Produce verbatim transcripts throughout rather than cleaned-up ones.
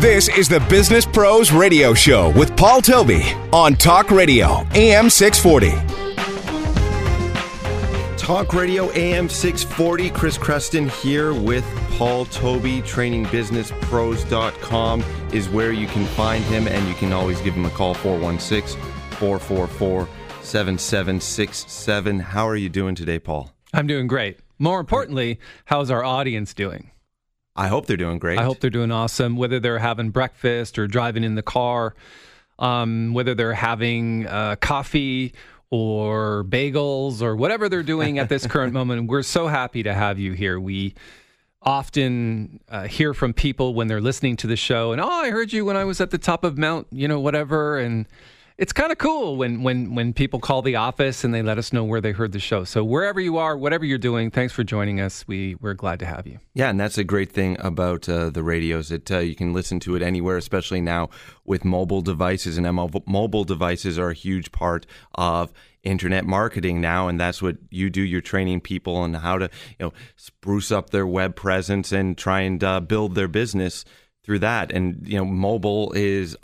This is the Business Pros Radio Show with Paul Toby on Talk Radio, A M six forty. Talk Radio, A M six forty. Chris Creston here with Paul Toby. training business pros dot com is where you can find him, and you can always give him a call, four one six, four four four, seven seven six seven. How are you doing today, Paul? I'm doing great. More importantly, how's our audience doing? I hope they're doing great. I hope they're doing awesome, whether they're having breakfast or driving in the car, um, whether they're having uh, coffee or bagels or whatever they're doing at this current moment. We're so happy to have you here. We often uh, hear from people when they're listening to the show, and, oh, I heard you when I was at the top of Mount, you know, whatever, and it's kind of cool when, when, when people call the office and they let us know where they heard the show. So wherever you are, whatever you're doing, thanks for joining us. We, we're glad to have you. Yeah, and that's a great thing about uh, the radios. That uh, you can listen to it anywhere, especially now with mobile devices. And mobile devices are a huge part of internet marketing now, and that's what you do. You're training people on how to, you know, spruce up their web presence and try and uh, build their business through that. And, you know, mobile is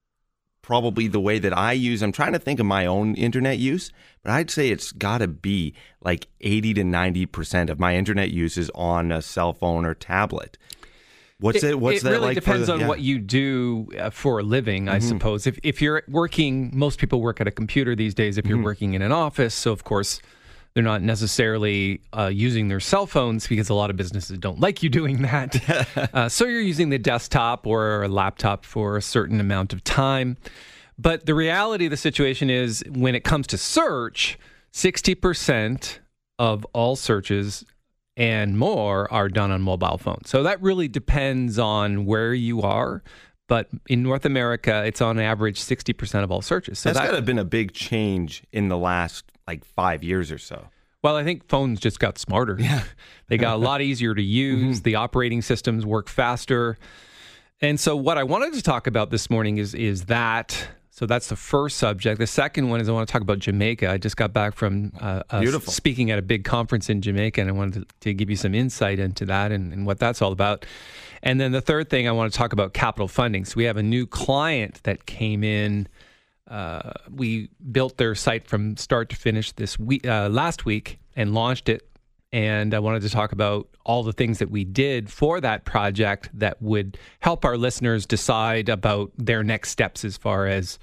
probably the way that I use. I'm trying to think of my own internet use, but I'd say it's got to be like eighty to ninety percent of my internet use is on a cell phone or tablet. What's it? it what's it that really like? Depends for the, on yeah. what you do uh, for a living, I mm-hmm. suppose. If if you're working, most people work at a computer these days. If you're mm-hmm. working in an office, so of course they're not necessarily uh, using their cell phones, because a lot of businesses don't like you doing that. uh, so you're using the desktop or a laptop for a certain amount of time. But the reality of the situation is, when it comes to search, sixty percent of all searches and more are done on mobile phones. So that really depends on where you are. But in North America, it's on average sixty percent of all searches. So That's that, got to have been a big change in the last like five years or so. Well, I think phones just got smarter. Yeah. They got a lot easier to use. Mm-hmm. The operating systems work faster. And so what I wanted to talk about this morning is is that. So that's the first subject. The second one is I want to talk about Jamaica. I just got back from uh, uh, Beautiful. speaking at a big conference in Jamaica, and I wanted to, to give you some insight into that and, and what that's all about. And then the third thing, I want to talk about capital funding. So we have a new client that came in. Uh, we built their site from start to finish this week, uh, last week, and launched it. And I wanted to talk about all the things that we did for that project that would help our listeners decide about their next steps as far as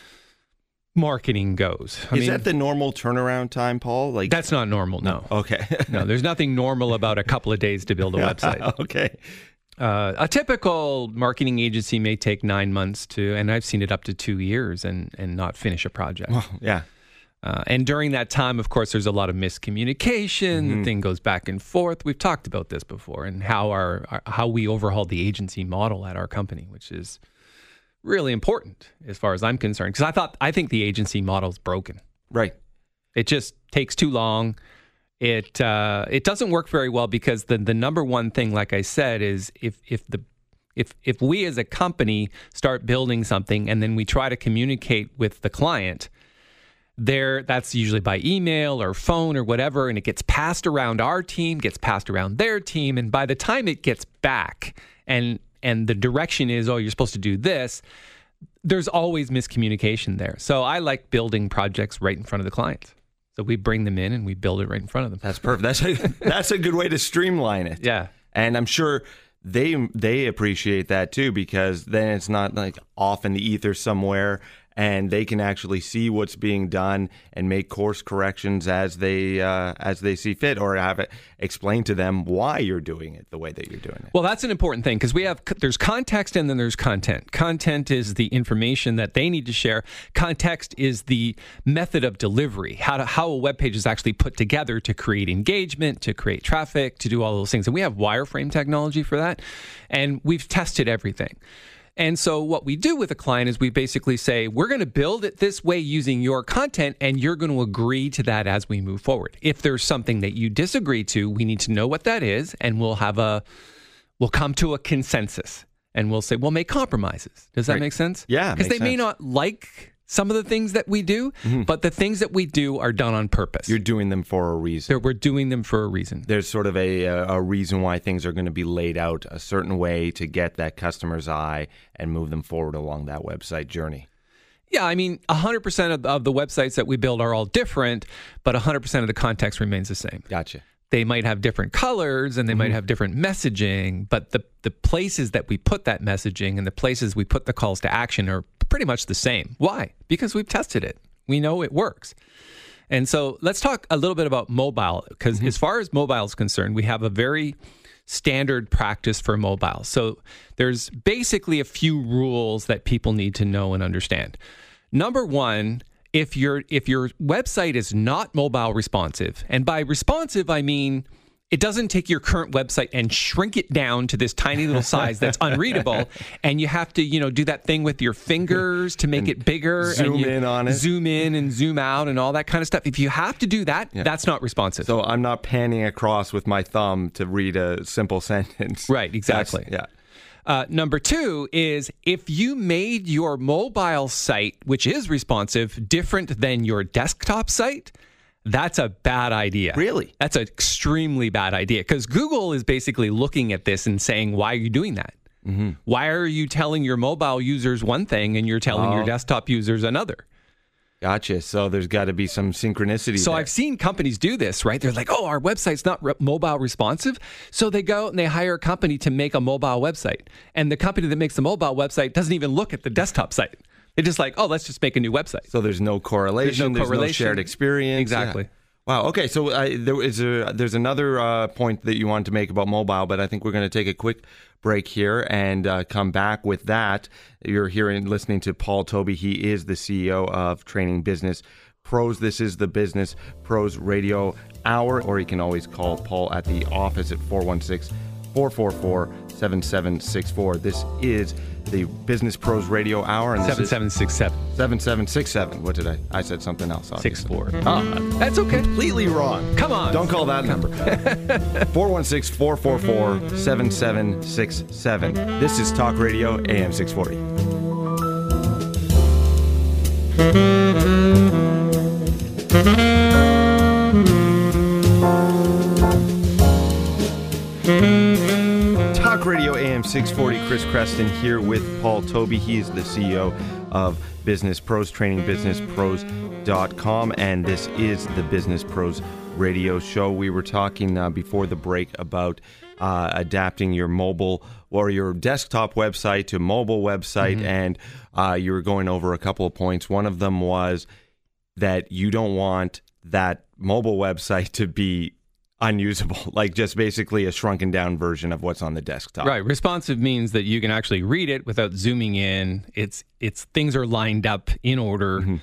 marketing goes. I Is mean, that the normal turnaround time, Paul? Like that's not normal, no. Okay. No, there's nothing normal about a couple of days to build a website. Okay. Uh, a typical marketing agency may take nine months to, and I've seen it up to two years and, and not finish a project. Well, yeah. Uh, and during that time, of course, there's a lot of miscommunication. Mm-hmm. The thing goes back and forth. We've talked about this before, and how our, our how we overhauled the agency model at our company, which is really important as far as I'm concerned. Because I thought I think the agency model is broken. Right. It just takes too long. It uh, it doesn't work very well, because the the number one thing, like I said, is if if the if if we as a company start building something and then we try to communicate with the client. There, that's usually by email or phone or whatever, and it gets passed around our team, gets passed around their team, and by the time it gets back and and the direction is, oh, you're supposed to do this, there's always miscommunication there. So I like building projects right in front of the client. So we bring them in and we build it right in front of them. That's perfect. That's a, that's a good way to streamline it. Yeah. And I'm sure they they appreciate that too, because then it's not like off in the ether somewhere, and they can actually see what's being done and make course corrections as they uh, as they see fit, or have it explained to them why you're doing it the way that you're doing it. Well, that's an important thing, because we have there's context and then there's content. Content is the information that they need to share. Context is the method of delivery, how to, how a web page is actually put together to create engagement, to create traffic, to do all those things. And we have wireframe technology for that, and we've tested everything. And so what we do with a client is we basically say, we're going to build it this way using your content, and you're going to agree to that as we move forward. If there's something that you disagree to, we need to know what that is, and we'll have a, we'll come to a consensus, and we'll say, we'll make compromises. Does that Right. make sense? Yeah, Because they makes may sense. not like some of the things that we do, mm-hmm. but the things that we do are done on purpose. You're doing them for a reason. They're, we're doing them for a reason. There's sort of a, a reason why things are going to be laid out a certain way to get that customer's eye and move them forward along that website journey. Yeah, I mean, one hundred percent of, of the websites that we build are all different, but one hundred percent of the context remains the same. Gotcha. They might have different colors and they mm-hmm. might have different messaging, but the, the places that we put that messaging and the places we put the calls to action are pretty much the same. Why? Because we've tested it. We know it works. And so let's talk a little bit about mobile, because mm-hmm. as far as mobile is concerned, we have a very standard practice for mobile. So there's basically a few rules that people need to know and understand. Number one, If your if your website is not mobile responsive, and by responsive, I mean it doesn't take your current website and shrink it down to this tiny little size that's unreadable, and you have to, you know, do that thing with your fingers to make it bigger. Zoom and you in on it. Zoom in and zoom out and all that kind of stuff. If you have to do that, yeah. that's not responsive. So I'm not panning across with my thumb to read a simple sentence. Right, exactly. That's, yeah. Uh, number two is if you made your mobile site, which is responsive, different than your desktop site, that's a bad idea. Really? That's an extremely bad idea, because Google is basically looking at this and saying, why are you doing that? Mm-hmm. Why are you telling your mobile users one thing and you're telling oh. your desktop users another? Gotcha. So there's got to be some synchronicity So there. I've seen companies do this, right? They're like, oh, our website's not re- mobile responsive. So they go out and they hire a company to make a mobile website. And the company that makes the mobile website doesn't even look at the desktop site. They're just like, oh, let's just make a new website. So there's no correlation. There's no, correlation. There's no shared experience. Exactly. Yeah. Wow. Okay. So uh, there is a, there's another uh, point that you wanted to make about mobile, but I think we're going to take a quick break here and uh, come back with that. You're hearing, listening to Paul Toby. He is the C E O of Training Business Pros. This is the Business Pros Radio Hour, or you can always call Paul at the office at four one six, four four four, seven seven six four. This is the Business Pros Radio Hour. And seven seven six seven. seven seven six seven. What did I? I said something else. six four. Oh, that's okay. Completely wrong. Come on. Don't call that number. four one six, four four four, seven seven six seven. This is Talk Radio A M six forty. Talk Radio A M six forty, Chris Creston here with Paul Toby. He is the C E O of Business Pros, training business pros dot com, and this is the Business Pros Radio Show. We were talking uh, before the break about uh, adapting your mobile or your desktop website to mobile website, mm-hmm. and uh, you were going over a couple of points. One of them was that you don't want that mobile website to be unusable, like just basically a shrunken down version of what's on the desktop. Right. Responsive means that you can actually read it without zooming in. It's it's things are lined up in order, mm-hmm.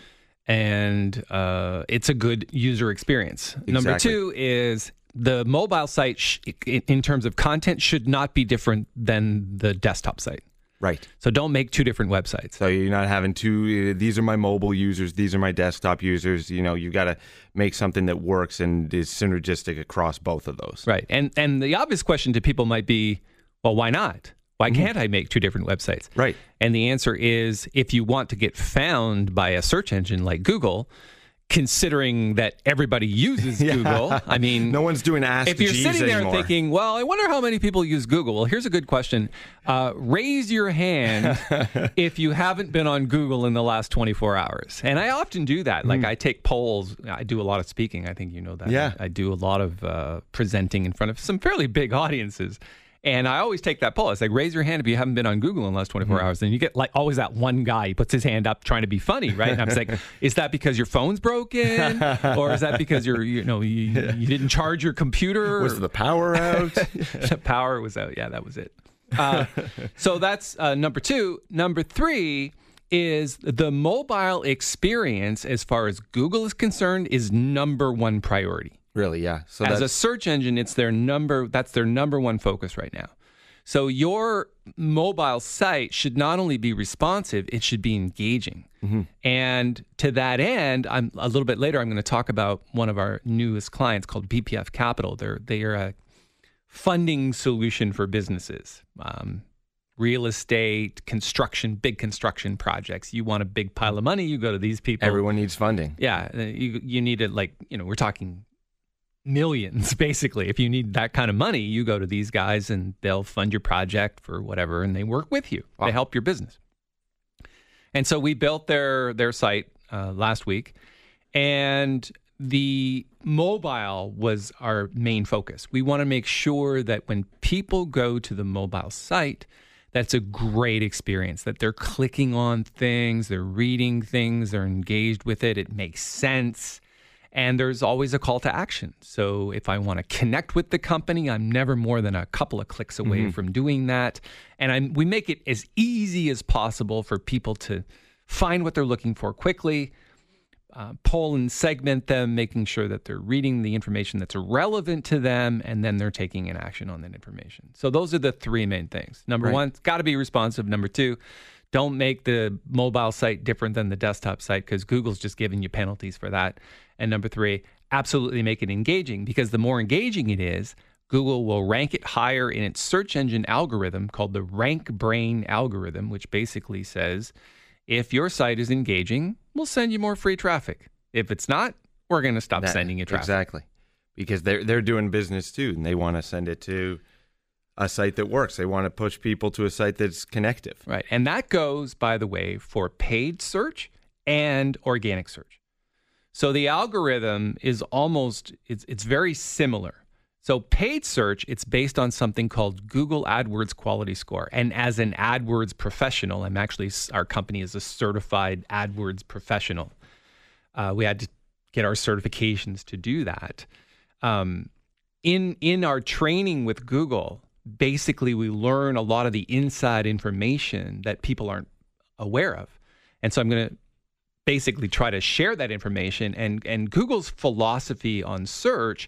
and uh, it's a good user experience. Exactly. Number two is the mobile site, sh- in terms of content, should not be different than the desktop site. Right. So don't make two different websites. So you're not having two, uh, these are my mobile users, these are my desktop users. You know, you've got to make something that works and is synergistic across both of those. Right. And and the obvious question to people might be, well, why not? Why mm-hmm. can't I make two different websites? Right. And the answer is, if you want to get found by a search engine like Google, considering that everybody uses yeah. Google. I mean, no one's doing Ask If you're Jeeves sitting there anymore. thinking, well, I wonder how many people use Google. Well, here's a good question. Uh, raise your hand if you haven't been on Google in the last twenty-four hours. And I often do that. Like mm. I take polls. I do a lot of speaking. I think you know that. Yeah. I, I do a lot of uh, presenting in front of some fairly big audiences. And I always take that poll. It's like, raise your hand if you haven't been on Google in the last twenty-four mm-hmm. hours. And you get like always that one guy, he puts his hand up trying to be funny, right? And I'm just like, is that because your phone's broken? Or is that because you're, you know, you, you didn't charge your computer? Was the power out? The power was out. Yeah, that was it. Uh, so that's uh, number two. Number three is the mobile experience, as far as Google is concerned, is number one priority. Really, yeah. So as a search engine, it's their number. That's their number one focus right now. So your mobile site should not only be responsive, it should be engaging. Mm-hmm. And to that end, I'm a little bit later, I'm going to talk about one of our newest clients called B P F Capital. They're they are a funding solution for businesses. Um, real estate, construction, big construction projects. You want a big pile of money, you go to these people. Everyone needs funding. Yeah, you you need it like, you know, we're talking millions, basically. If you need that kind of money, you go to these guys and they'll fund your project for whatever, and they work with you. Wow. They help your business. And so we built their their site uh, last week, and the mobile was our main focus. We want to make sure that when people go to the mobile site, that's a great experience, that they're clicking on things, they're reading things, they're engaged with it, it makes sense. And there's always a call to action. So if I want to connect with the company, I'm never more than a couple of clicks away mm-hmm. from doing that. And I'm, we make it as easy as possible for people to find what they're looking for quickly, uh, poll and segment them, making sure that they're reading the information that's relevant to them, and then they're taking an action on that information. So those are the three main things. Number right. one, it's got to be responsive. Number two, don't make the mobile site different than the desktop site, because Google's just giving you penalties for that. And number three, absolutely make it engaging, because the more engaging it is, Google will rank it higher in its search engine algorithm called the RankBrain algorithm, which basically says, if your site is engaging, we'll send you more free traffic. If it's not, we're going to stop that, sending you traffic. Exactly. Because they're, they're doing business too, and they want to send it to a site that works. They want to push people to a site that's connective. Right. And that goes, by the way, for paid search and organic search. So the algorithm is almost, it's, it's very similar. So paid search, it's based on something called Google AdWords Quality Score. And as an AdWords professional, I'm actually, our company is a certified AdWords professional. Uh, we had to get our certifications to do that. Um, in, in our training with Google, basically we learn a lot of the inside information that people aren't aware of. And so I'm going to basically try to share that information. And, and Google's philosophy on search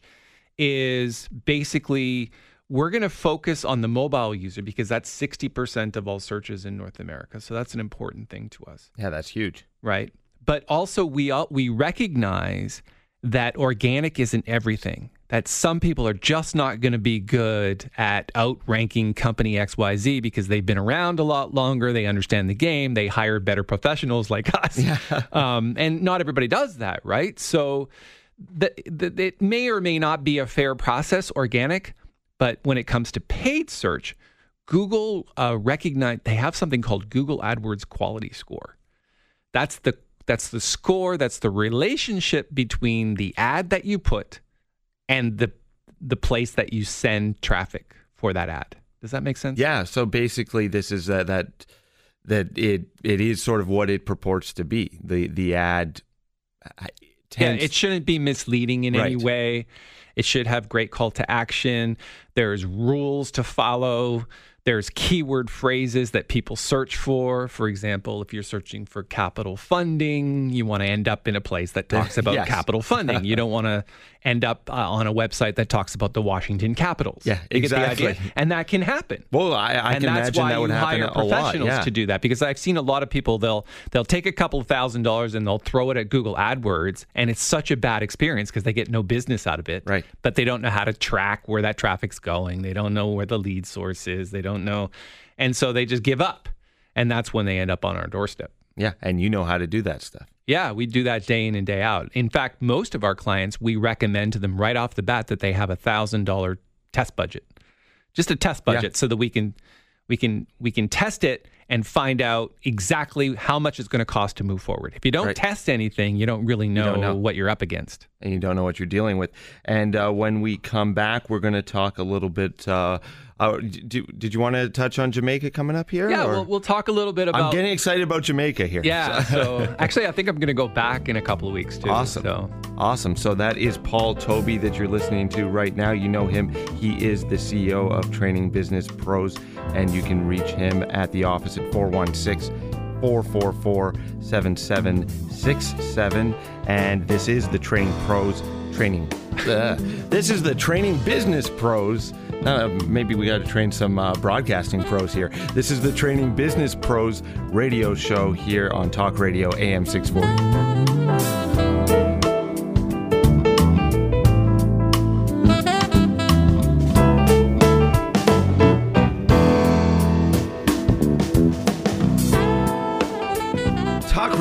is basically, we're going to focus on the mobile user, because that's sixty percent of all searches in North America. So that's an important thing to us. Yeah, that's huge. Right. But also we we recognize that organic isn't everything, that some people are just not going to be good at outranking company X Y Z because they've been around a lot longer, they understand the game, they hire better professionals like us. Yeah. Um, and not everybody does that, right? So the, the, it may or may not be a fair process, organic, but when it comes to paid search, Google uh, recognize they have something called Google AdWords Quality Score. That's the that's the score, that's the relationship between the ad that you put and the the place that you send traffic for that ad. Does that make sense? Yeah. So basically, this is uh, that that it it is sort of what it purports to be. The the ad. Tends... Yeah, it shouldn't be misleading in right. any way. It should have great call to action. There's rules to follow. There's keyword phrases that people search for. For example, if you're searching for capital funding, you want to end up in a place that talks about yes. capital funding. You don't want to end up uh, on a website that talks about the Washington Capitals. Yeah, you exactly. Get the idea? And that can happen. Well, I, I and can imagine that would happen a lot. And that's why you hire professionals yeah. to do that, because I've seen a lot of people, they'll they'll take a couple of thousand dollars and they'll throw it at Google AdWords, and it's such a bad experience because they get no business out of it. Right. But they don't know how to track where that traffic's going. They don't know where the lead source is. They don't know. And so they just give up. And that's when they end up on our doorstep. Yeah. And you know how to do that stuff. Yeah. We do that day in and day out. In fact, most of our clients, we recommend to them right off the bat that they have a one thousand dollars test budget. Just a test budget yeah. so that we can we can we can test it and find out exactly how much it's going to cost to move forward. If you don't right. test anything, you don't really know, you don't know what you're up against. And you don't know what you're dealing with. And uh, when we come back, we're going to talk a little bit. Uh, uh, did, did you want to touch on Jamaica coming up here? Yeah, we'll, we'll talk a little bit about... I'm getting excited about Jamaica here. Yeah, so actually, I think I'm going to go back in a couple of weeks, too. Awesome. So. Awesome. So that is Paul Toby that you're listening to right now. You know him. He is the C E O of Training Business Pros, and you can reach him at the office at four one six, four four four, seven seven six seven. And this is the Training Pros Training. Uh, this is the Training Business Pros. Uh, maybe we got to train some uh, broadcasting pros here. This is the Training Business Pros radio show here on Talk Radio A M six forty.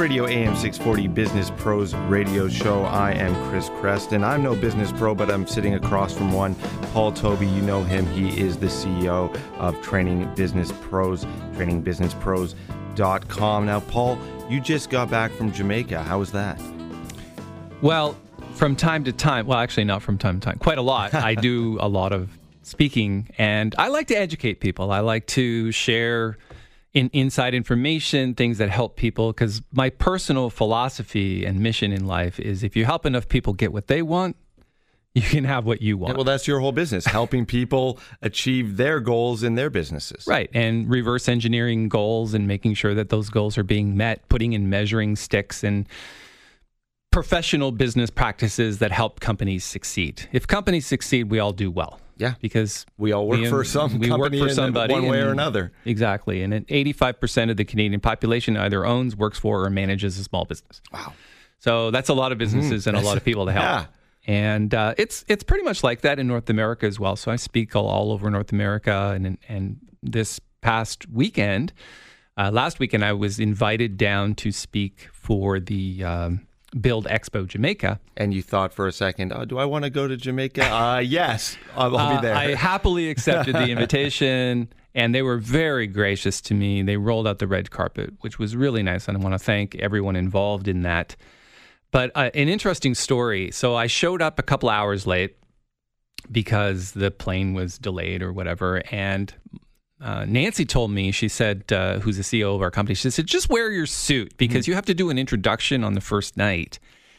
Radio A M six forty Business Pros Radio Show. I am Chris Creston. I'm no business pro, but I'm sitting across from one. Paul Toby, you know him. He is the C E O of Training Business Pros, training business pros dot com. Now, Paul, you just got back from Jamaica. How was that? Well, from time to time, well, actually not from time to time, quite a lot. I do a lot of speaking, and I like to educate people. I like to share in inside information, things that help people, because my personal philosophy and mission in life is if you help enough people get what they want, you can have what you want. Yeah, well, that's your whole business, helping people achieve their goals in their businesses. Right, and reverse engineering goals and making sure that those goals are being met, putting in measuring sticks and professional business practices that help companies succeed. If companies succeed, we all do well. Yeah, because we all work we, for some we company work for somebody one way and, or another. Exactly, and eighty-five percent of the Canadian population either owns, works for, or manages a small business. Wow! So that's a lot of businesses mm, and a lot of people to help. Yeah. And uh, it's it's pretty much like that in North America as well. So I speak all, all over North America, and and this past weekend, uh, last weekend, I was invited down to speak for the Um, Build Expo Jamaica. And you thought for a second, oh, do I want to go to Jamaica? Uh, yes, I'll, I'll uh, be there. I happily accepted the invitation, and they were very gracious to me. They rolled out the red carpet, which was really nice, and I want to thank everyone involved in that. But uh, an interesting story. So I showed up a couple hours late because the plane was delayed or whatever, and Uh, Nancy told me, she said, uh, who's the C E O of our company, she said, just wear your suit because mm-hmm. you have to do an introduction on the first night.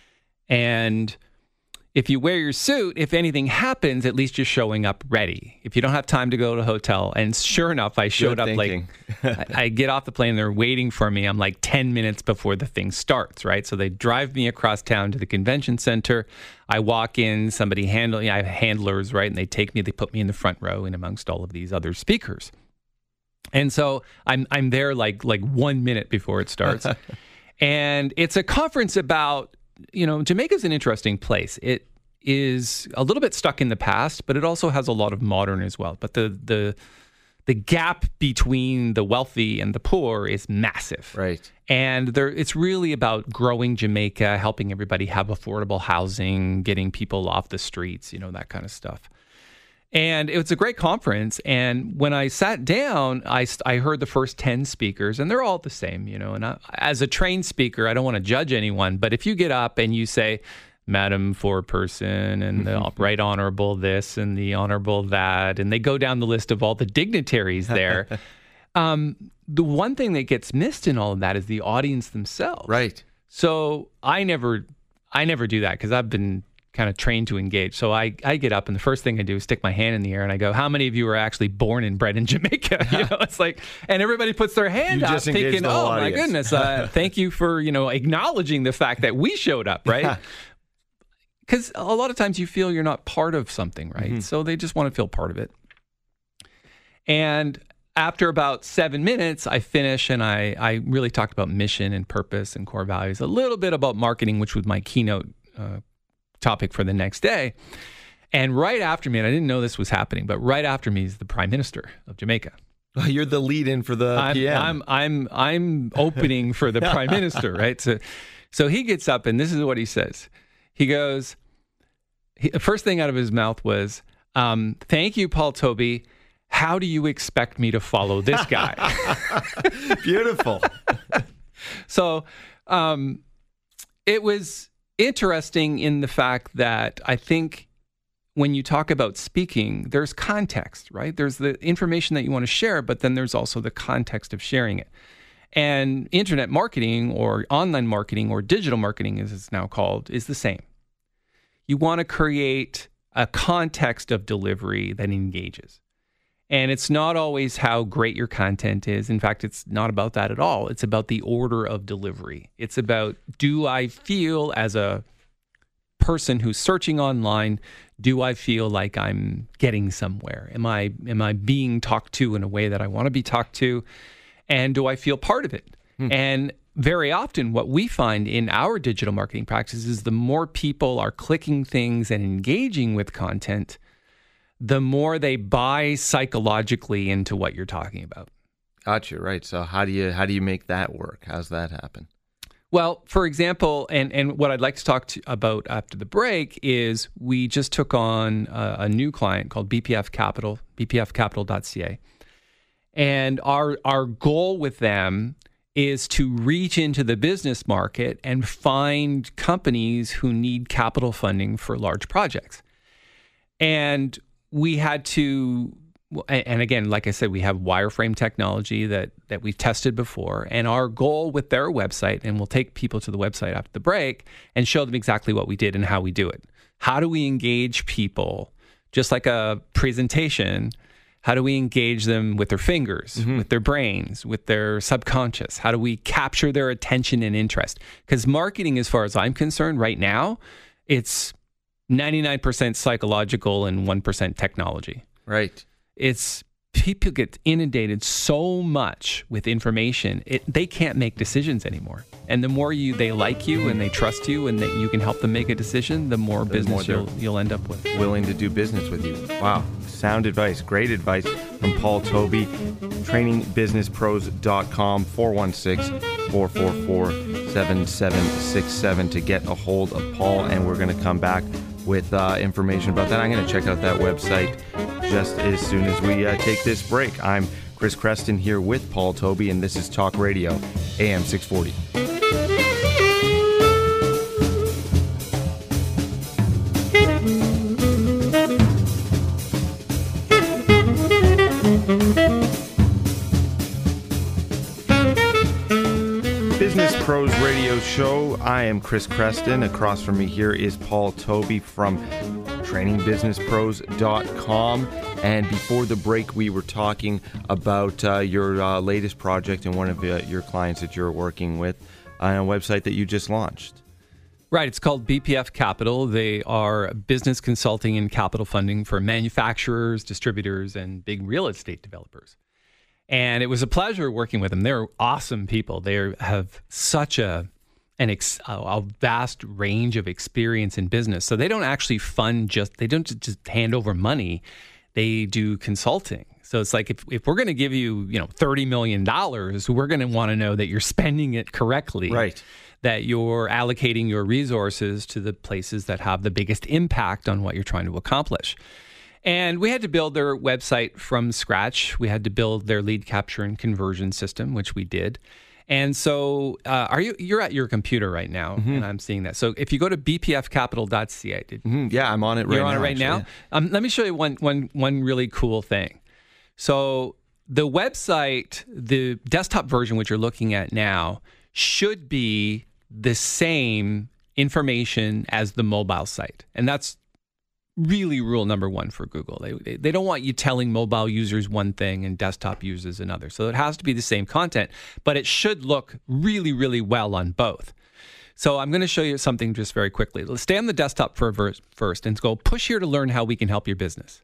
And if you wear your suit, if anything happens, at least you're showing up ready. If you don't have time to go to a hotel. And sure enough, I showed Good up thinking. like, I, I get off the plane, they're waiting for me. I'm like ten minutes before the thing starts, right? So they drive me across town to the convention center. I walk in, somebody handle, I have handlers, right? And they take me, they put me in the front row in amongst all of these other speakers. And so I'm I'm there like like one minute before it starts. And it's a conference about, you know, Jamaica's an interesting place. It is a little bit stuck in the past, but it also has a lot of modern as well. But the the the gap between the wealthy and the poor is massive. Right. And there it's really about growing Jamaica, helping everybody have affordable housing, getting people off the streets, you know, that kind of stuff. And it was a great conference. And when I sat down, I, I heard the first ten speakers, and they're all the same, you know. And I, as a trained speaker, I don't want to judge anyone. But if you get up and you say, Madam Foreperson, and the Right Honorable this and the Honorable that, and they go down the list of all the dignitaries there, um, the one thing that gets missed in all of that is the audience themselves. Right. So I never, I never do that because I've been kind of trained to engage. So I, I get up and the first thing I do is stick my hand in the air and I go, how many of you are actually born and bred in Jamaica? You know, it's like, and everybody puts their hand you up thinking, oh audience. my goodness, uh, thank you for, you know, acknowledging the fact that we showed up, right? Because a lot of times you feel you're not part of something, right? Mm-hmm. So they just want to feel part of it. And after about seven minutes, I finish and I, I really talked about mission and purpose and core values, a little bit about marketing, which was my keynote uh, topic for the next day. And right after me, and I didn't know this was happening, but right after me is the Prime Minister of Jamaica. Well, you're the lead-in for the I'm, P M. I'm I'm I'm opening for the Prime Minister, right? So, so he gets up and this is what he says. He goes, he, the first thing out of his mouth was, um, "Thank you, Paul Toby. How do you expect me to follow this guy?" Beautiful. So, um, it was interesting in the fact that I think when you talk about speaking, there's context, right? There's the information that you want to share, but then there's also the context of sharing it. And internet marketing or online marketing or digital marketing, as it's now called, is the same. You want to create a context of delivery that engages. And it's not always how great your content is. In fact, it's not about that at all. It's about the order of delivery. It's about, do I feel as a person who's searching online, do I feel like I'm getting somewhere? Am I am I being talked to in a way that I want to be talked to? And do I feel part of it? Hmm. And very often what we find in our digital marketing practices is the more people are clicking things and engaging with content, the more they buy psychologically into what you're talking about. Gotcha, right. So how do you how do you make that work? How's that happen? Well, for example, and, and what I'd like to talk to about after the break is we just took on a, a new client called B P F Capital, b p f capital dot c a. And our our goal with them is to reach into the business market and find companies who need capital funding for large projects. And we had to... And again, like I said, we have wireframe technology that, that we've tested before. And our goal with their website, and we'll take people to the website after the break and show them exactly what we did and how we do it. How do we engage people? Just like a presentation, how do we engage them with their fingers, mm-hmm. with their brains, with their subconscious? How do we capture their attention and interest? Because marketing, as far as I'm concerned right now, it's ninety-nine percent psychological and one percent technology. Right. It's people get inundated so much with information, it, they can't make decisions anymore. And the more you they like you and they trust you and that you can help them make a decision, the more the business more you'll, you'll end up with. Willing to do business with you. Wow. Sound advice. Great advice from Paul Toby. training business pros dot com, four one six, four four four, seven seven six seven to get a hold of Paul. And we're going to come back with uh, information about that. I'm going to check out that website just as soon as we uh, take this break. I'm Chris Creston here with Paul Toby, and this is Talk Radio, A M six forty. Business Pros Radio Show. I am Chris Creston. Across from me here is Paul Toby from training business pros dot com. And before the break, we were talking about uh, your uh, latest project and one of uh, your clients that you're working with on a website that you just launched. Right. It's called B P F Capital. They are business consulting and capital funding for manufacturers, distributors, and big real estate developers. And it was a pleasure working with them. They're awesome people. They have such a an ex, a vast range of experience in business. So they don't actually fund just, they don't just hand over money. They do consulting. So it's like if, if we're going to give you, you know, thirty million dollars, we're going to want to know that you're spending it correctly. Right. That you're allocating your resources to the places that have the biggest impact on what you're trying to accomplish. And we had to build their website from scratch. We had to build their lead capture and conversion system, which we did. And so uh, are you, you're at your computer right now, mm-hmm. and I'm seeing that. So if you go to b p f capital dot c a. Did, mm-hmm. Yeah, I'm on it right now. You're on now, it right actually, now? Yeah. Um, let me show you one, one, one really cool thing. So the website, the desktop version, which you're looking at now, should be the same information as the mobile site. And that's really rule number one for Google. They they don't want you telling mobile users one thing and desktop users another. So it has to be the same content, but it should look really, really well on both. So I'm going to show you something just very quickly. Let's stay on the desktop for a verse first and go push here to learn how we can help your business.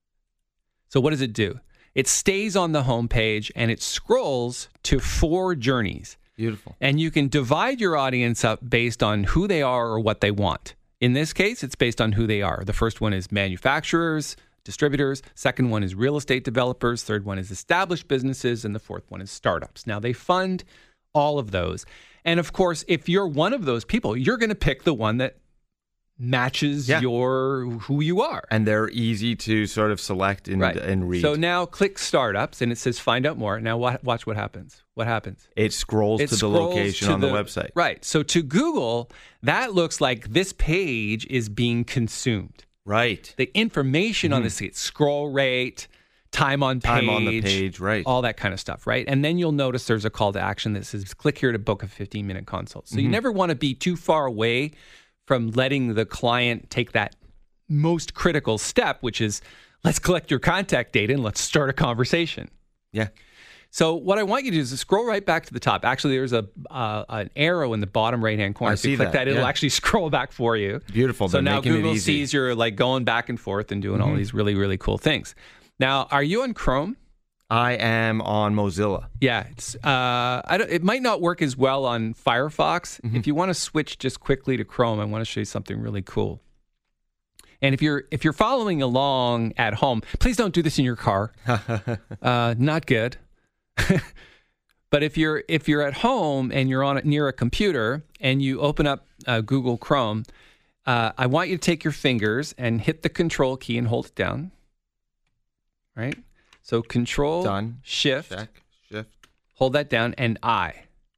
So what does it do? It stays on the home page and it scrolls to four journeys. Beautiful. And you can divide your audience up based on who they are or what they want. In this case, it's based on who they are. The first one is manufacturers, distributors. Second one is real estate developers. Third one is established businesses. And the fourth one is startups. Now, they fund all of those. And of course, if you're one of those people, you're going to pick the one that matches yeah. your who you are. And they're easy to sort of select and, right. and read. So now click startups and it says find out more. Now watch what happens. What happens? It scrolls it to scrolls the location to on the, the website. Right. So to Google, that looks like this page is being consumed. Right. The information mm-hmm. on this scroll rate, time on page, time on the page, right. all that kind of stuff, right? And then you'll notice there's a call to action that says click here to book a fifteen minute consult. So mm-hmm. you never want to be too far away from letting the client take that most critical step, which is let's collect your contact data and let's start a conversation. Yeah. So what I want you to do is scroll right back to the top. Actually, there's a uh, an arrow in the bottom right-hand corner. I if see you click that, that it'll yeah. actually scroll back for you. Beautiful. So now making Google it easy. sees you're like going back and forth and doing mm-hmm. all these really, really cool things. Now, are you on Chrome? I am on Mozilla. Yeah, it's, uh, I don't, it might not work as well on Firefox. Mm-hmm. If you want to switch just quickly to Chrome, I want to show you something really cool. And if you're if you're following along at home, please don't do this in your car. uh, not good. But if you're if you're at home and you're on it near a computer and you open up uh, Google Chrome, uh, I want you to take your fingers and hit the Control key and hold it down. Right? So Control, Done. Shift, Check. Shift. hold that down, and I.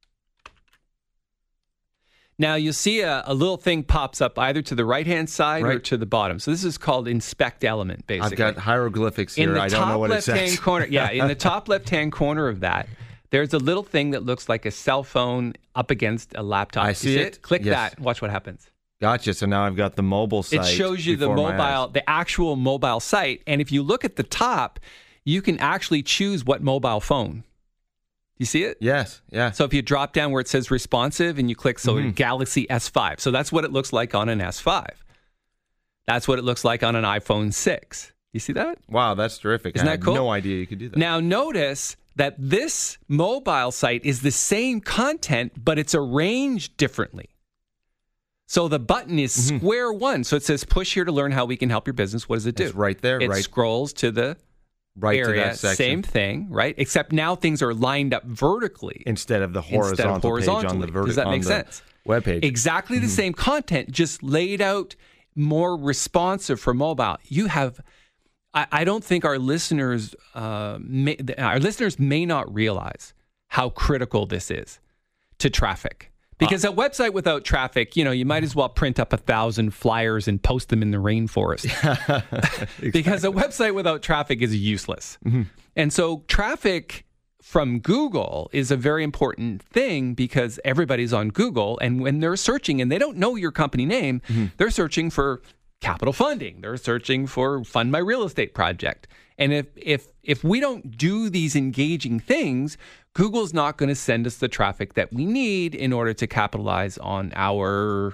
Now you'll see a, a little thing pops up either to the right-hand side Right. or to the bottom. So this is called Inspect Element, basically. I've got hieroglyphics here. In the I top don't know what it left-hand says. corner, yeah, in the top left-hand corner of that, there's a little thing that looks like a cell phone up against a laptop. I You see it. Click Yes. that. Watch what happens. Gotcha. So now I've got the mobile site. It shows you the before my mobile, eyes. the actual mobile site. And if you look at the top, you can actually choose what mobile phone. You see it? Yes. Yeah. So if you drop down where it says responsive and you click, so Mm-hmm. Galaxy S five. So that's what it looks like on an S five. That's what it looks like on an iPhone six. You see that? Wow, that's terrific. Isn't I that had cool? no idea you could do that. Now notice that this mobile site is the same content, but it's arranged differently. So the button is Mm-hmm. square one. So it says push here to learn how we can help your business. What does it do? It's right there, It right- scrolls to the right area. to that section. Same thing, right? Except now things are lined up vertically. Instead of the Instead of horizontal page on horizontally. the vertical. Does that make sense? Webpage. Exactly the same content, just laid out more responsive for mobile. You have, I, I don't think our listeners, uh, may, our listeners may not realize how critical this is to traffic. Because a website without traffic, you know, you might as well print up a thousand flyers and post them in the rainforest. Because a website without traffic is useless. And so traffic from Google is a very important thing because everybody's on Google, and when they're searching and they don't know your company name, they're searching for capital funding. They're searching for fund my real estate project. And if if if we don't do these engaging things, Google's not going to send us the traffic that we need in order to capitalize on our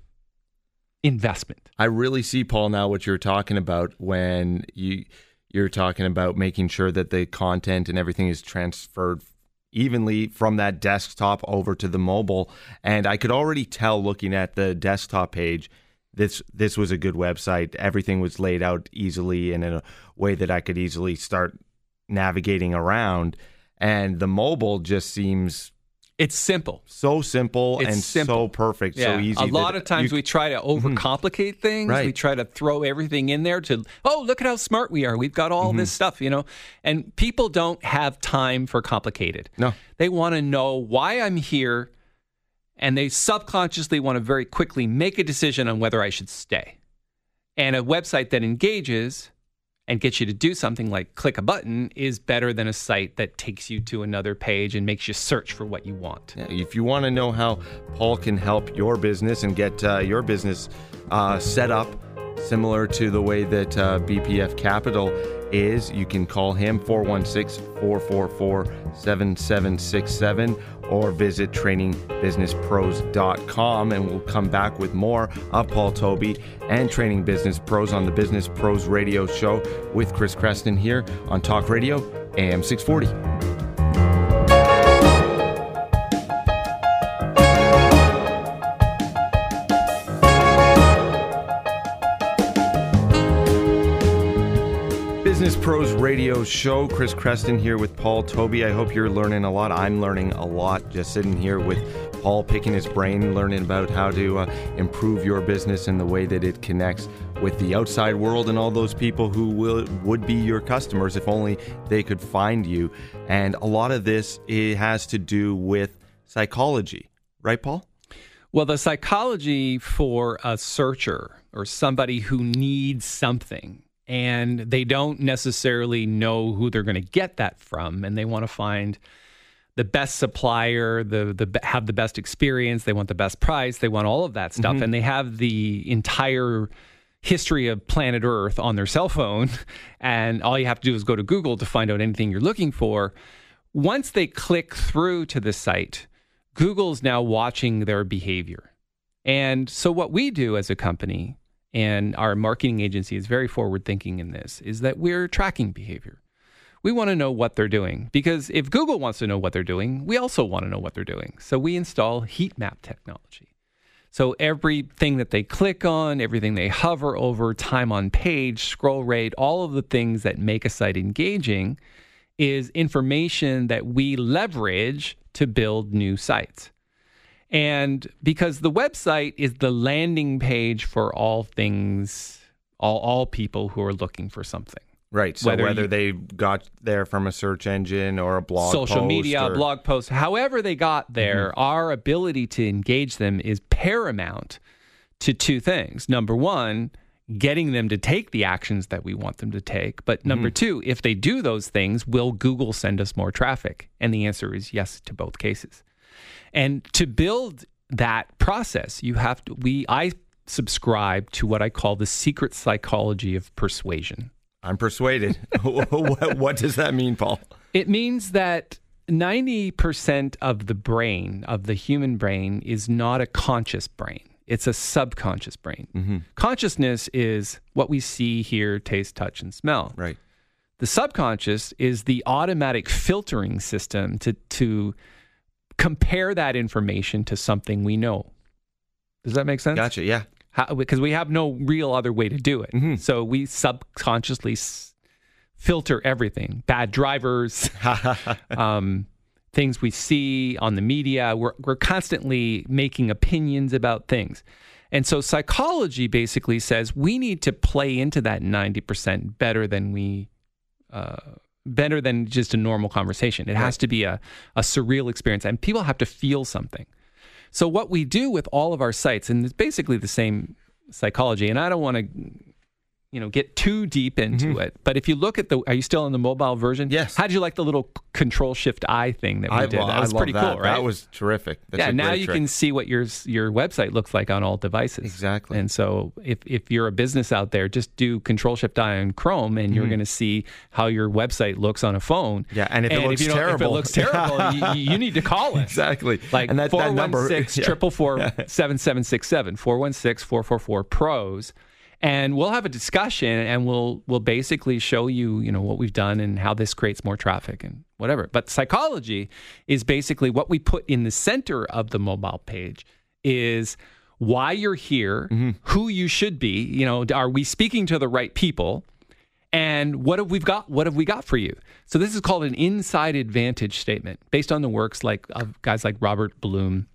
investment. I really see, Paul, now what you're talking about when you you're talking about making sure that the content and everything is transferred evenly from that desktop over to the mobile. And I could already tell looking at the desktop page, this this was a good website. Everything was laid out easily and in a way that I could easily start navigating around. And the mobile just seems It's simple. so simple It's and simple. so perfect, so easy. A lot that of times you- we try to overcomplicate things. Right. We try to throw everything in there to, oh, look at how smart we are. We've got all this stuff, you know. And people don't have time for complicated. No. They want to know why I'm here, and they subconsciously want to very quickly make a decision on whether I should stay. And a website that engages and gets you to do something like click a button is better than a site that takes you to another page and makes you search for what you want. Yeah, if you want to know how Paul can help your business and get uh, your business uh, set up similar to the way that uh, B P F Capital is, you can call him four one six, four four four, seven seven six seven or visit training business pros dot com, and we'll come back with more of Paul Toby and Training Business Pros on the Business Pros Radio Show with Chris Creston here on Talk Radio A M six forty. Business Pros Radio Show. Chris Creston here with Paul Toby. I hope you're learning a lot. I'm learning a lot just sitting here with Paul, picking his brain, learning about how to uh, improve your business and the way that it connects with the outside world and all those people who will would be your customers if only they could find you. And a lot of this, it has to do with psychology. Right, Paul? Well, the psychology for a searcher or somebody who needs something and they don't necessarily know who they're going to get that from, and they want to find the best supplier, the the have the best experience, they want the best price, they want all of that stuff, mm-hmm. and they have the entire history of planet Earth on their cell phone, and all you have to do is go to Google to find out anything you're looking for. Once they click through to the site, Google's now watching their behavior. And so what we do as a company, and our marketing agency is very forward thinking in this, is that we're tracking behavior. We want to know what they're doing, because if Google wants to know what they're doing, we also want to know what they're doing. So we install heat map technology. So everything that they click on, everything they hover over, time on page, scroll rate, all of the things that make a site engaging is information that we leverage to build new sites. And because the website is the landing page for all things, all, all people who are looking for something. Right. So whether, whether you, they got there from a search engine or a blog social post media, or... blog post, however they got there, mm-hmm. our ability to engage them is paramount to two things. Number one, getting them to take the actions that we want them to take. But number mm-hmm. two, if they do those things, will Google send us more traffic? And the answer is yes to both cases. And to build that process, you have to, we, I subscribe to what I call the secret psychology of persuasion. I'm persuaded. what, what does that mean, Paul? It means that ninety percent of the brain, of the human brain, is not a conscious brain. It's a subconscious brain. Mm-hmm. Consciousness is what we see, hear, taste, touch, and smell. Right. The subconscious is the automatic filtering system to, to compare that information to something we know. Does that make sense? Gotcha, yeah. How, because we have no real other way to do it. Mm-hmm. So we subconsciously s- filter everything. Bad drivers, um, things we see on the media. We're, we're constantly making opinions about things. And so psychology basically says we need to play into that ninety percent better than we... Uh, better than just a normal conversation. It right. has to be a, a surreal experience, and people have to feel something. So what we do with all of our sites, and it's basically the same psychology, and I don't want to, you know, get too deep into mm-hmm. it, but if you look at the, are you still on the mobile version? Yes. How did you like the little Control Shift I thing that we I, did? Well, that was I pretty love that. cool, right? That was terrific. That's yeah, a now great you trick. can see what your your website looks like on all devices. Exactly. And so if, if you're a business out there, just do Control Shift I on Chrome, and mm-hmm. you're going to see how your website looks on a phone. Yeah, and if and it looks if you terrible, if it looks terrible, you, you need to call us. Exactly. Like and that, four that one number, six, yeah. four four four, seven seven six seven, four one six, four four four, P R O S. And we'll have a discussion, and we'll we'll basically show you, you know, what we've done and how this creates more traffic and whatever. But psychology is basically what we put in the center of the mobile page is why you're here, mm-hmm. who you should be. You know, are we speaking to the right people? And what have we got? What have we got for you? So this is called an inside advantage statement, based on the works like of guys like Robert Bloom,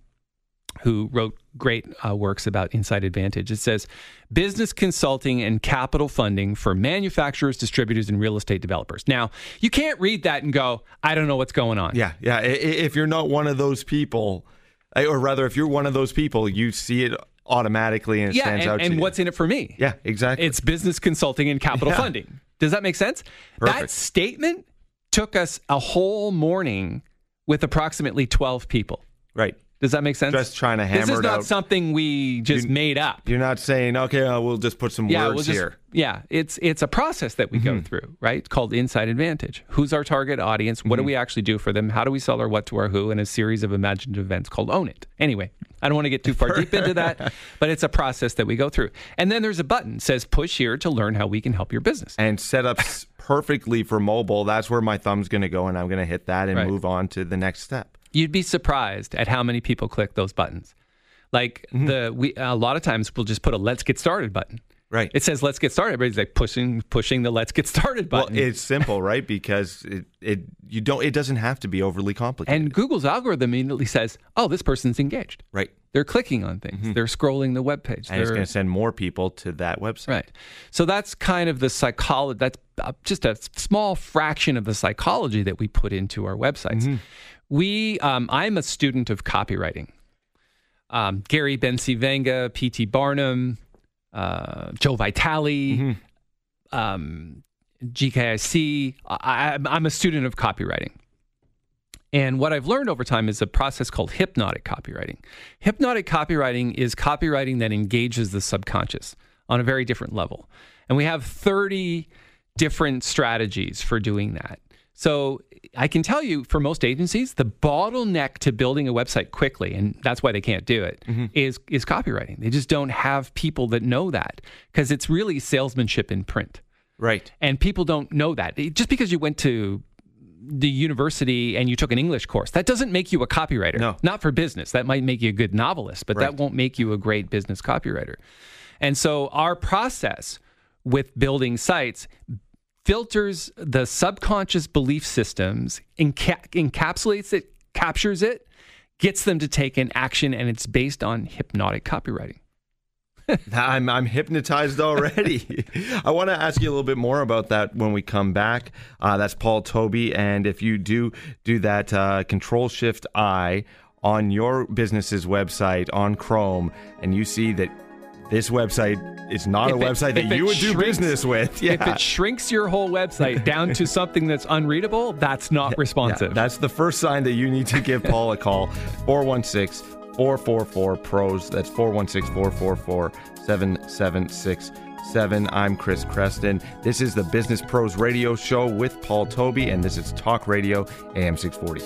who wrote great uh, works about Inside Advantage. It says, business consulting and capital funding for manufacturers, distributors, and real estate developers. Now, you can't read that and go, I don't know what's going on. Yeah, yeah. If you're not one of those people, or rather, if you're one of those people, you see it automatically and it yeah, stands and, out to and you. what's in it for me? Yeah, exactly. It's business consulting and capital yeah. funding. Does that make sense? Perfect. That statement took us a whole morning with approximately twelve people. Right. Does that make sense? Just trying to hammer it out. This is not something we just you're, made up. You're not saying, okay, uh, we'll just put some yeah, words we'll just, here. Yeah, it's it's a process that we mm-hmm. go through, right? Called Inside Advantage. Who's our target audience? What mm-hmm. do we actually do for them? How do we sell our what to our who? And a series of imaginative events called Own It. Anyway, I don't want to get too far deep into that, but it's a process that we go through. And then there's a button that says push here to learn how we can help your business. And set up perfectly for mobile. That's where my thumb's going to go, and I'm going to hit that and right. move on to the next step. You'd be surprised at how many people click those buttons. Like mm-hmm. the we a lot of times we'll just put a let's get started button. Right. It says let's get started. Everybody's like pushing pushing the let's get started button. Well, it's simple, right? Because it, it you don't it doesn't have to be overly complicated. And Google's algorithm immediately says, "Oh, this person's engaged." Right. They're clicking on things. Mm-hmm. They're scrolling the web page. And They're, it's going to send more people to that website. Right. So that's kind of the psychology. That's just a small fraction of the psychology that we put into our websites. Mm-hmm. We, um, I'm a student of copywriting. Um, Gary Bencivenga, P T Barnum, uh, Joe Vitale, mm-hmm. um, G K I C. I, I'm a student of copywriting. And what I've learned over time is a process called hypnotic copywriting. Hypnotic copywriting is copywriting that engages the subconscious on a very different level. And we have thirty different strategies for doing that. So I can tell you, for most agencies, the bottleneck to building a website quickly, and that's why they can't do it, mm-hmm. is is copywriting. They just don't have people that know that, because it's really salesmanship in print. Right. And people don't know that. Just because you went to the university and you took an English course, that doesn't make you a copywriter. No. Not for business. That might make you a good novelist, but right. that won't make you a great business copywriter. And so our process with building sites filters the subconscious belief systems, enca- encapsulates it, captures it, gets them to take an action, and it's based on hypnotic copywriting. I'm I'm hypnotized already. I want to ask you a little bit more about that when we come back. Uh, that's Paul Toby, and if you do do that uh, Control Shift I on your business's website on Chrome, and you see that this website is not If a it- website that if it you would do shrinks- business with, yeah. If it shrinks your whole website down to something that's unreadable, that's not responsive. Yeah, that's the first sign that you need to give Paul a call. four one six, four four four, P R O S. That's four one six, four four four, seven seven six seven. I'm Chris Creston. This is the Business Pros Radio Show with Paul Toby, and this is Talk Radio, A M six forty.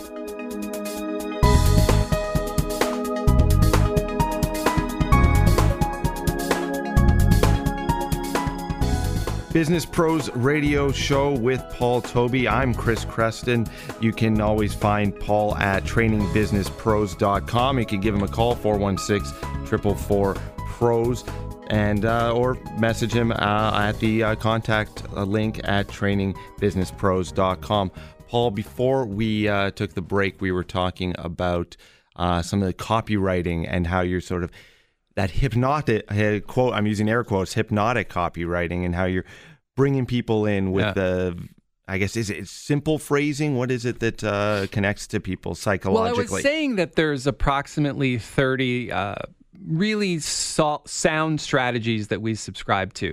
Business Pros Radio Show with Paul Toby. I'm Chris Creston. You can always find Paul at training business pros dot com. You can give him a call, four one six, four four four, P R O S, and uh, or message him uh, at the uh, contact uh, link at training business pros dot com. Paul, before we uh, took the break, we were talking about uh, some of the copywriting and how you're sort of that hypnotic uh, quote, I'm using air quotes, hypnotic copywriting, and how you're bringing people in with Yeah. the, I guess, is it simple phrasing? What is it that uh, connects to people psychologically? Well, I was saying that there's approximately thirty uh, really so- sound strategies that we subscribe to.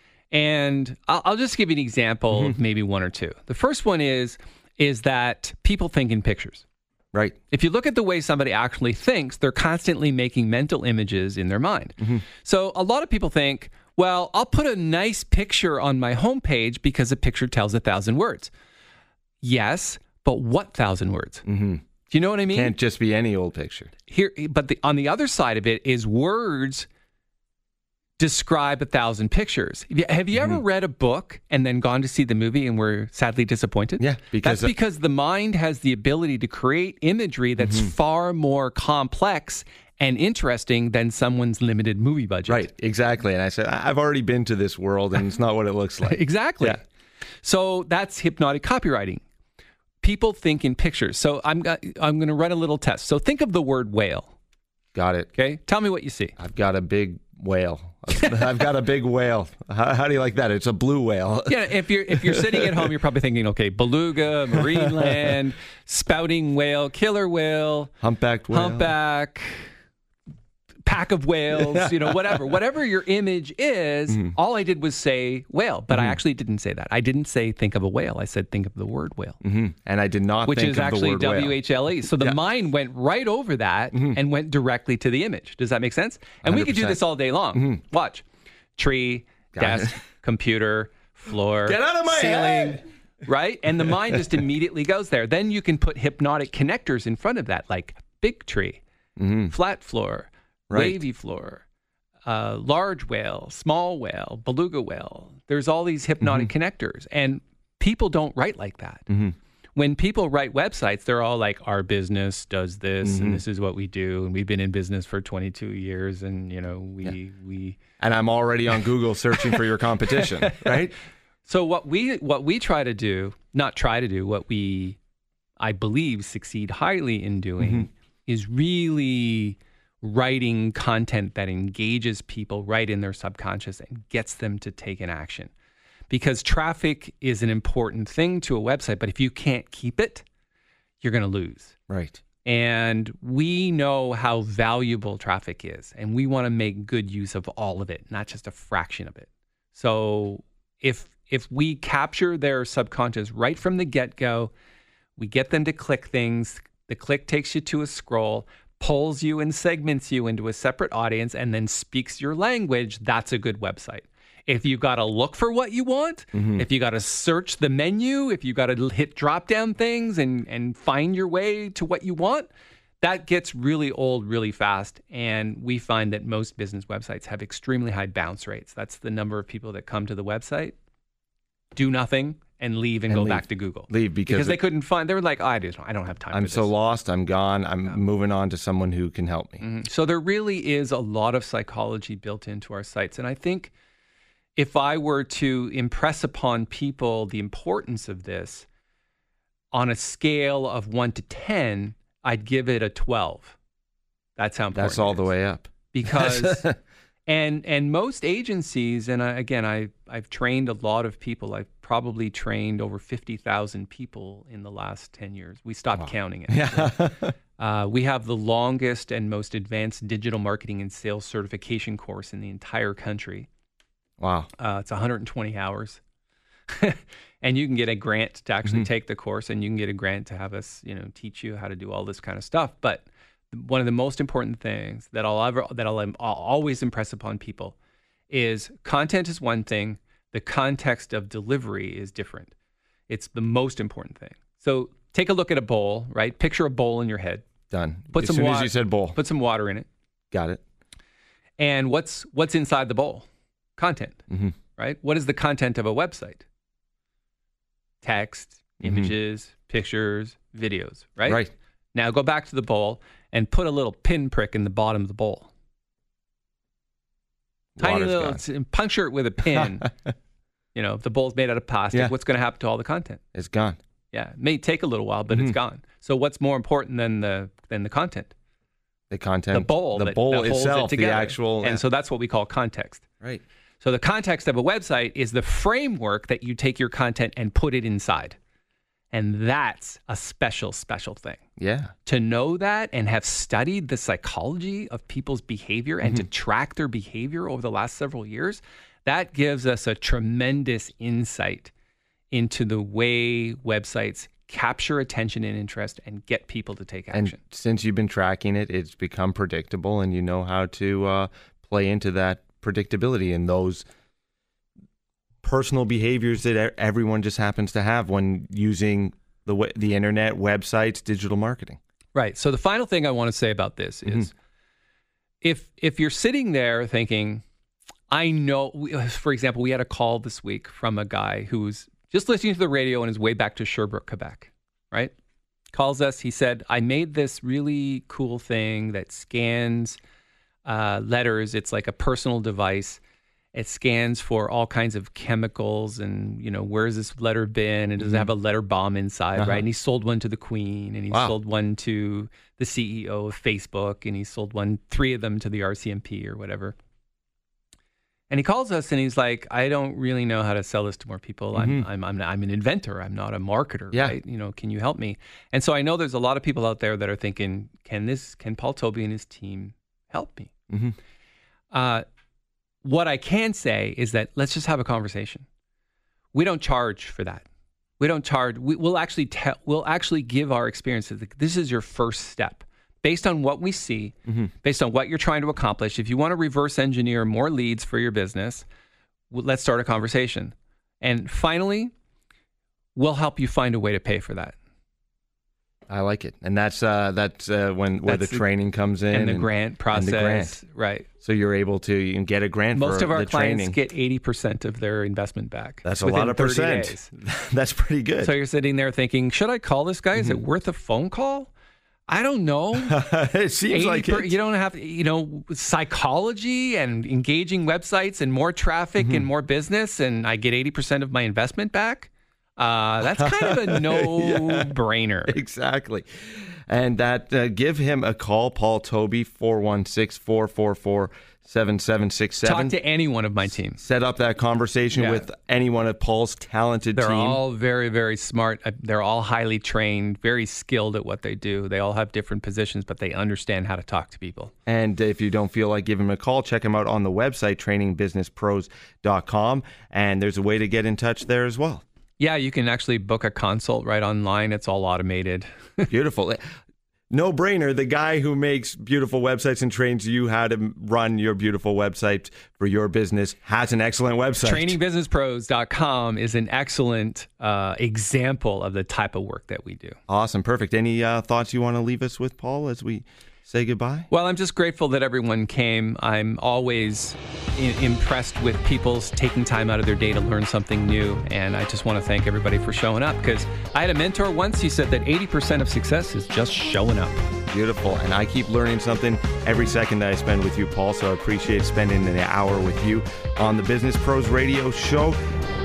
And I'll, I'll just give you an example Mm-hmm. of maybe one or two. The first one is, is that people think in pictures. Right. If you look at the way somebody actually thinks, they're constantly making mental images in their mind. Mm-hmm. So a lot of people think, well, I'll put a nice picture on my homepage because a picture tells a thousand words. Yes, but what thousand words? Mm-hmm. Do you know what I mean? Can't just be any old picture. Here, but the, on the other side of it is words describe a thousand pictures. Have you, have you ever read a book and then gone to see the movie and were sadly disappointed? Yeah, because- that's because the mind has the ability to create imagery that's far more complex and interesting than someone's limited movie budget. Right, exactly. And I said, I- I've already been to this world, and it's not what it looks like. Exactly. Yeah. So that's hypnotic copywriting. People think in pictures. So I'm go- I'm going to run a little test. So think of the word whale. Got it. Okay, tell me what you see. I've got a big whale. I've got a big whale. How, how do you like that? It's a blue whale. Yeah, if you're if you're sitting at home, you're probably thinking, okay, beluga, Marineland, spouting whale, killer whale, Humpbacked whale. humpback, pack of whales, you know, whatever. Whatever your image is, Mm-hmm. all I did was say whale, but I actually didn't say that. I didn't say think of a whale. I said think of the word whale. Mm-hmm. And I did not Which think is of actually the word W H L E. So the Yeah. mind went right over that and went directly to the image. Does that make sense? And we could do one hundred percent. this all day long. Watch. Tree, Got desk, it. computer, floor, Get out of my ceiling, head! right? And the mind just immediately goes there. Then you can put hypnotic connectors in front of that, like big tree, flat floor, Right. wavy floor, uh, large whale, small whale, beluga whale. There's all these hypnotic connectors, and people don't write like that. When people write websites, they're all like, our business does this, and this is what we do, and we've been in business for twenty-two years, and you know, we we. And I'm already on Google searching for your competition, right? So what we what we try to do, not try to do, what we, I believe, succeed highly in doing is really writing content that engages people right in their subconscious and gets them to take an action. Because traffic is an important thing to a website, but if you can't keep it, you're going to lose. Right. And we know how valuable traffic is, and we want to make good use of all of it, not just a fraction of it. So if if we capture their subconscious right from the get-go, we get them to click things, the click takes you to a scroll, pulls you and segments you into a separate audience, and then speaks your language, that's a good website. If you got to look for what you want, if you got to search the menu, if you got to hit drop down things and, and find your way to what you want, that gets really old really fast. And we find that most business websites have extremely high bounce rates. That's the number of people that come to the website, do nothing, and leave and, And go leave. back to Google. Leave because they it- couldn't find, they were like, oh, I, just, I don't have time I'm for so this. lost. I'm gone. I'm moving on to someone who can help me. So there really is a lot of psychology built into our sites. And I think if I were to impress upon people the importance of this on a scale of one to ten, I'd give it a twelve. That's how important That's all it the is. way up. Because, and and most agencies, and I, again, I, I've trained a lot of people. I've probably trained over fifty thousand people in the last ten years. We stopped Wow. counting it. Yeah. Uh, we have the longest and most advanced digital marketing and sales certification course in the entire country. Wow. Uh, it's one hundred twenty hours. And you can get a grant to actually Mm-hmm. take the course, and you can get a grant to have us, you know, teach you how to do all this kind of stuff. But one of the most important things that I'll ever that I'll, I'll always impress upon people is content is one thing, the context of delivery is different. It's the most important thing. So take a look at a bowl, right? Picture a bowl in your head. Done. Put as some soon wa- as you said bowl. Put some water in it. Got it. And what's what's inside the bowl? Content, Mm-hmm. right? What is the content of a website? Text, Mm-hmm. images, pictures, videos, right? Right. Now go back to the bowl and put a little pinprick in the bottom of the bowl. Tiny Water's little, gone. it's- puncture it with a pin. You know, if the bowl's made out of plastic, Yeah. what's going to happen to all the content? It's gone. Yeah, it may take a little while, but Mhm. it's gone. So what's more important than the than the content? The content. The bowl, The that, bowl that holds itself. it together. The actual. and yeah. so that's what we call context. Right. So the context of a website is the framework that you take your content and put it inside. And that's a special, special thing. Yeah. To know that and have studied the psychology of people's behavior and to track their behavior over the last several years, that gives us a tremendous insight into the way websites capture attention and interest and get people to take action. And since you've been tracking it, it's become predictable, and you know how to uh, play into that predictability and those personal behaviors that e- everyone just happens to have when using the we- the internet, websites, digital marketing. Right. So the final thing I want to say about this is if if you're sitting there thinking, I know, we- for example, we had a call this week from a guy who's just listening to the radio on his way back to Sherbrooke, Quebec, right? Calls us. He said, I made this really cool thing that scans uh, letters. It's like a personal device. It scans for all kinds of chemicals and, you know, where's this letter been? And does it have a letter bomb inside, Uh-huh. right? And he sold one to the Queen, and he Wow. sold one to the C E O of Facebook, and he sold one, three of them to the R C M P or whatever. And he calls us and he's like, I don't really know how to sell this to more people. I'm, I'm, I'm, I'm an inventor. I'm not a marketer, Yeah. right? You know, can you help me? And so I know there's a lot of people out there that are thinking, can this, can Paul Toby and his team help me? Mhm. Uh, what I can say is that let's just have a conversation. We don't charge for that. We don't charge. We, we'll actually tell. We'll actually give our experiences. This is your first step, based on what we see, based on what you're trying to accomplish. If you want to reverse engineer more leads for your business, w- let's start a conversation. And finally, we'll help you find a way to pay for that. I like it, and that's uh, that's uh, when where That's the the- training comes in, And the grant process, and the grant. right? So you're able to you can get a grant Most for of our the clients training. get eighty percent of their investment back. That's a within lot of thirty percent. days. That's pretty good. So you're sitting there thinking, should I call this guy? Is it worth a phone call? I don't know. It seems like per, it. you don't have, you know, psychology and engaging websites and more traffic Mm-hmm. and more business, and I get eighty percent of my investment back. Uh, that's kind of a no-brainer. Exactly. And that uh, give him a call, Paul Toby, four one six, four four four, seven seven six seven. Talk to any one of my team. Set up that conversation Yeah. with any one of Paul's talented They're team. all very, very smart. Uh, They're all highly trained, very skilled at what they do. They all have different positions, but they understand how to talk to people. And if you don't feel like giving him a call, check him out on the website, training business pros dot com. And there's a way to get in touch there as well. Yeah, you can actually book a consult right online. It's all automated. Beautiful. No brainer. The guy who makes beautiful websites and trains you how to run your beautiful website for your business has an excellent website. training business pros dot com is an excellent uh, example of the type of work that we do. Awesome. Perfect. Any uh, thoughts you want to leave us with, Paul, as we say goodbye? Well, I'm just grateful that everyone came. I'm always I- impressed with people's taking time out of their day to learn something new. And I just want to thank everybody for showing up, because I had a mentor once. He said that eighty percent of success is just showing up. Beautiful. And I keep learning something every second that I spend with you, Paul, so I appreciate spending an hour with you on the Business Pros Radio Show.